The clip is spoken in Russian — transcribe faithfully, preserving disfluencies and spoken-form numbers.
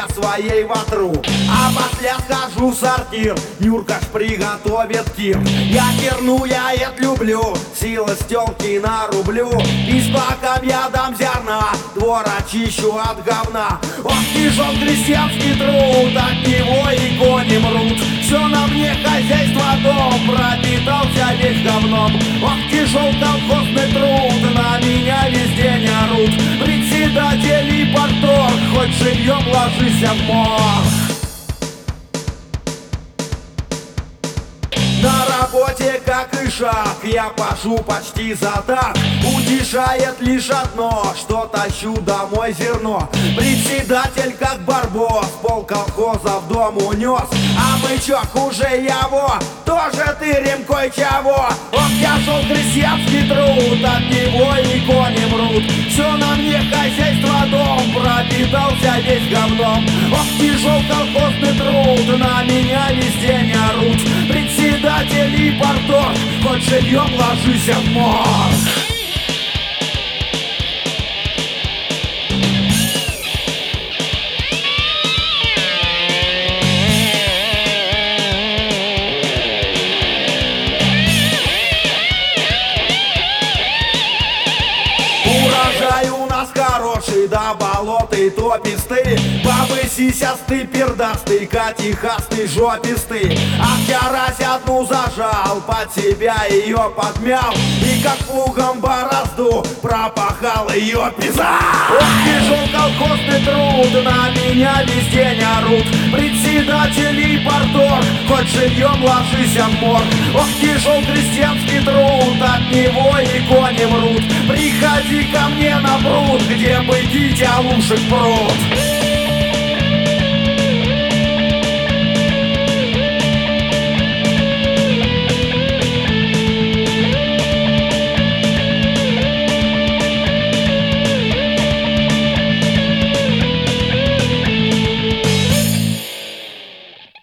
я своей вотру. А после схожу в сортир, Нюрка ж приготовит кир. Я кирну, я это люблю, сила стёлки нарублю. И с баком я дам зерна, двор очищу от говна. Ох, тяжел крестьянский труд, от него и кони мрут. Все на мне хозяйство, дом пропитался весь говном. Ох, тяжел колхозный труд, на меня весь день орут. Председатель и порторг, хоть живьем ложись в морг. На работе, как и шаг, я пашу почти за так. Утешает лишь одно, что тащу домой зерно. Председатель, как барбос, пол колхоза в дом унес. А мы чё, хуже его? Тоже тырим кое-чего. Ох, тяжел крестьянский труд, от него и кони мрут. Все на мне хозяйство, дом пропитался весь говном. Ох, тяжел колхозный труд, на меня весь день орут. Председатель и порторг, хоть живьем ложись в морг. Урожай у нас хороший, да болоты тописты. Бабы сисясты, пердасты, катихасты, жописты. А вчерась одну зажал, под себя ее подмял. И как плугом борозду пропахал ее пиза. Ох, тяжел колхозный труд, на меня весь день орут. Председатель и порторг, хоть живьем ложись в морг. Ох, тяжел крестьянский труд, от него и кони мрут. Приходи ко мне на пруд, где бы дитя лучше пруд.